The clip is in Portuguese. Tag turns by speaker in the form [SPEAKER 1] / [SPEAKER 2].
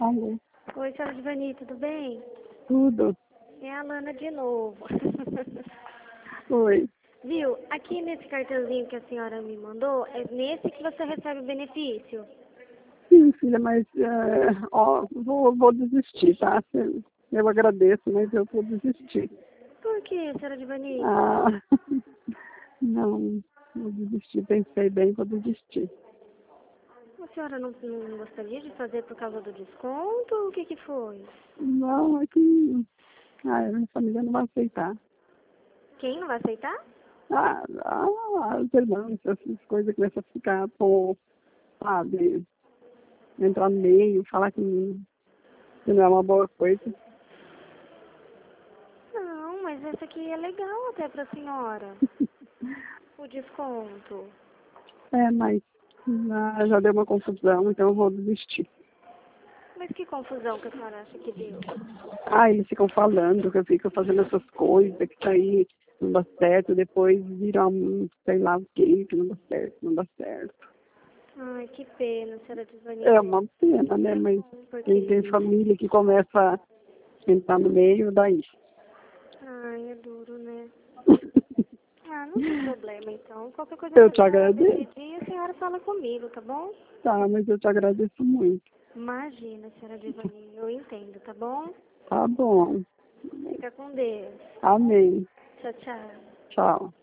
[SPEAKER 1] Alô.
[SPEAKER 2] Oi, senhora Divani, tudo bem?
[SPEAKER 1] Tudo.
[SPEAKER 2] É a Lana de novo.
[SPEAKER 1] Oi.
[SPEAKER 2] Viu, aqui nesse cartãozinho que a senhora me mandou, é nesse que você recebe o benefício.
[SPEAKER 1] Sim, filha, mas vou desistir, tá? Eu agradeço, mas eu vou desistir.
[SPEAKER 2] Por que, senhora Divani?
[SPEAKER 1] Ah, não, vou desistir. Pensei bem, vou desistir.
[SPEAKER 2] A senhora não gostaria de fazer por causa do desconto? O que foi?
[SPEAKER 1] Não, é que a minha família não vai aceitar.
[SPEAKER 2] Quem não vai aceitar?
[SPEAKER 1] As irmãs, essas coisas começam a ficar, sabe, entrar no meio, falar que não é uma boa coisa.
[SPEAKER 2] Não, mas essa aqui é legal até pra senhora. O desconto.
[SPEAKER 1] Mas já deu uma confusão, então eu vou desistir.
[SPEAKER 2] Mas que confusão que a senhora acha que deu?
[SPEAKER 1] Eles ficam falando que eu fico fazendo essas coisas, que isso aí não dá certo, depois vira sei lá o que não dá certo, não dá certo.
[SPEAKER 2] Ai, que pena, senhora Divani.
[SPEAKER 1] É uma pena, né? Mas quem tem família que começa a entrar no meio, daí.
[SPEAKER 2] Ai, é duro, né? Não tem problema, então. Qualquer coisa
[SPEAKER 1] Eu
[SPEAKER 2] que
[SPEAKER 1] te
[SPEAKER 2] a senhora
[SPEAKER 1] agradeço.
[SPEAKER 2] decidir, a senhora fala comigo, tá bom?
[SPEAKER 1] Tá, mas eu te agradeço muito.
[SPEAKER 2] Imagina, senhora Divani, eu entendo, tá bom?
[SPEAKER 1] Tá bom.
[SPEAKER 2] Fica com Deus.
[SPEAKER 1] Amém.
[SPEAKER 2] Tchau, tchau.
[SPEAKER 1] Tchau.